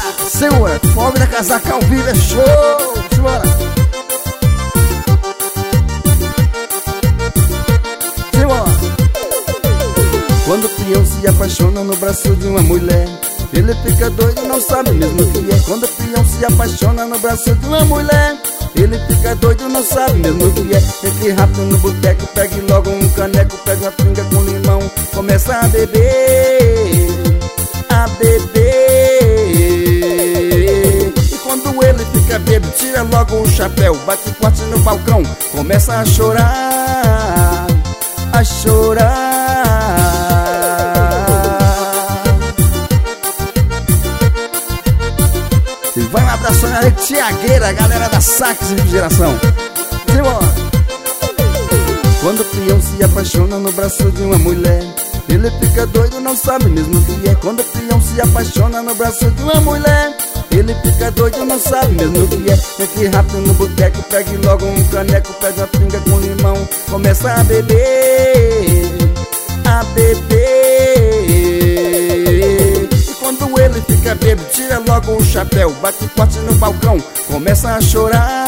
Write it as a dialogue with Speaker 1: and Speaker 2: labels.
Speaker 1: Segura, fogo da casaca ao vivo é show. Simbora. Simbora. Quando o peão se apaixona no braço de uma mulher, ele fica doido, não sabe mesmo o que é. Quando o peão se apaixona no braço de uma mulher, ele fica doido, não sabe mesmo o que é. Entre rápido no boteco, pegue logo um caneco, pega uma pinga com limão, começa a beber, a beber. E quando ele fica bêbado, tira logo o chapéu, bate forte no balcão, começa a chorar, a chorar. E vai um abraço na Tiagueira, galera da Saques e Refrigeração. Simbora. Quando o peão se apaixona no braço de uma mulher, ele fica doido, não sabe mesmo o que é. Quando o peão se apaixona no braço de uma mulher, ele fica doido, não sabe mesmo o que é. Entre rápido no boteco, pegue logo um caneco, pega uma pinga com limão, começa a beber, a beber. E quando ele fica bêbado, tira logo o chapéu, bate forte no balcão, começa a chorar,